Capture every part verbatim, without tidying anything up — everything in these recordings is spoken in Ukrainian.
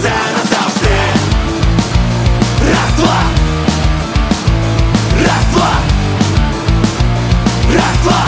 це назавжди. Раз, два. Раз, два. Раз, два.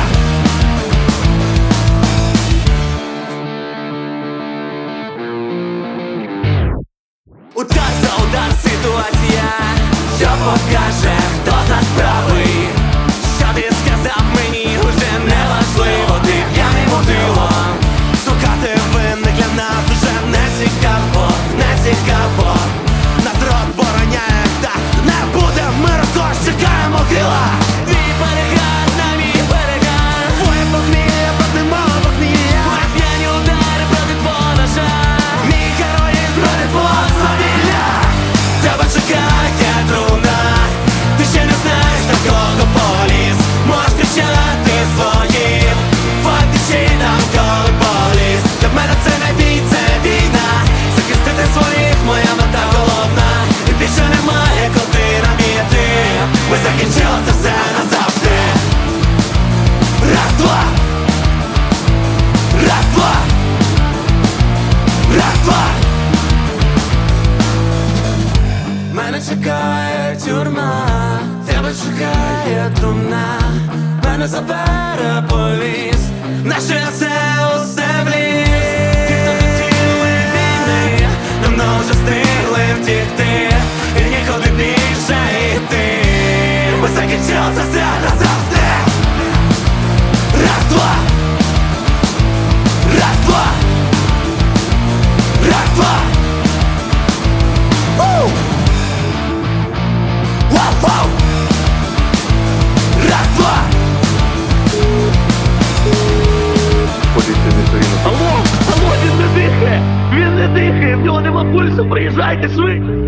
Удар за удар ситуація, що покаже, хто з нас правий. Що ти сказав мені, уже не важливо. Ти п'яний мотивом. Шукати винних для нас уже не цікаво, не цікаво. Нас розбороняє, так не буде миру, тож чекає могила. Твій перегар на мій перегар. Твоє похмілля проти мого похмілля. Твої п'яні удари проти твого ножа. Мій героїзм проти твого свавілля. Тебе чекає труна. Ти ще не знаєш, на кого поліз. Можеш кричати своїм фактичинам, коли поліз. Для мене це не бій, це війна. Захистити своїх моя мета головна. І більше немає куди нам іти. Ми закінчили це все назавжди. Раз, два. Раз, два. Раз, два. Мене чекає тюрма, тебе чекає труна. Мене забере поліс, наше все у землі. Ті, хто хотіли війни, давно вже встигли втікти. І нікуди більше йти. Ми закінчили це все назавжди. Раз, два. Раз, два. Раз, два. Уу! Вау, вау! Раз, два! Алло, алло, він не дихає! Він не дихає, в нього нема пульсу, приїжджайте швидко!